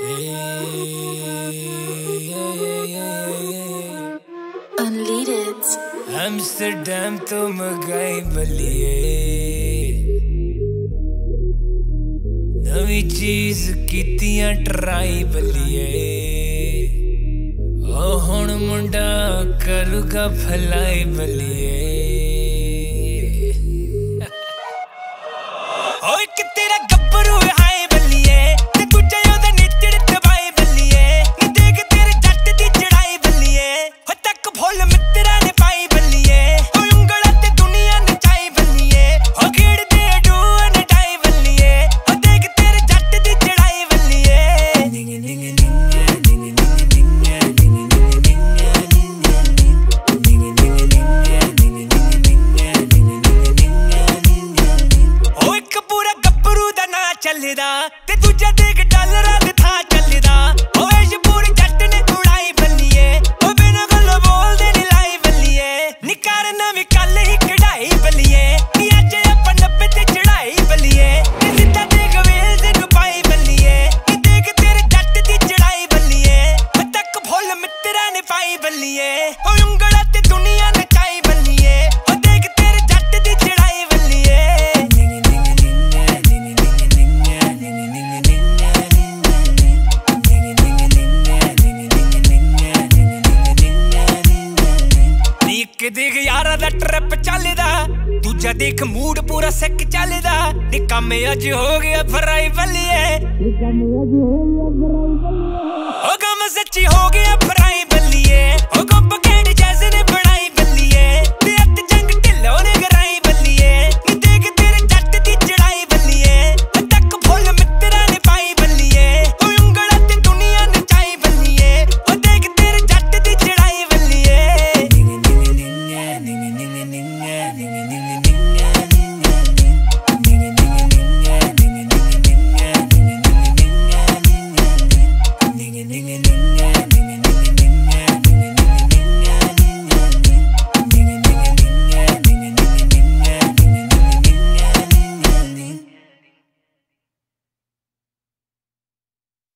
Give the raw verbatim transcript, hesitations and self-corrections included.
Unleaded Amsterdam to मंगाई बलिए नवी चीज कीतियां ट्राई बलिए ओ हुण मुंडा करूगा भलाई बलिए ओ एक तेरा गब्बरू हाय बलिए ते दूजा ओदा निचड़ दबाई बलिए नी देख तेरे जट दी चढ़ाई बलिए हो तक भोल मित्रा ने पाई बलिए ओ उंगला ते दुनिया नचाई बलिए हो घेड़ दे डू नटाई बलिए हो देख तेरे जट दी चढ़ाई बलिए निंग निंग निंग निंग चलदा ते दूजा देख डॉलरां दे था चलदा ओ ऐश पूरी जट ने उड़ाई बलिए ओ बिना गल बोलदे नी लाई बलिए नी कर नवी कल ही कढ़ाई बलिए नी अज अपन नब्बे ते चढ़ाई बलिए नी सिद्धा देख वेल ते डुबाई बलिए नी देख तेरे जट दी चढ़ाई बलिए ओ तक भोल मित्रा ने पाई बलिए ओ उंगला ते दुनिया नचाई बलिए ओ देख तेरे जट दी चढ़ाई बलिए एक देख यारा दा ट्रिप चलदा दूजा देख मूड पूरा सिक चलदा नी कम अज हो गया फ्राई बलिए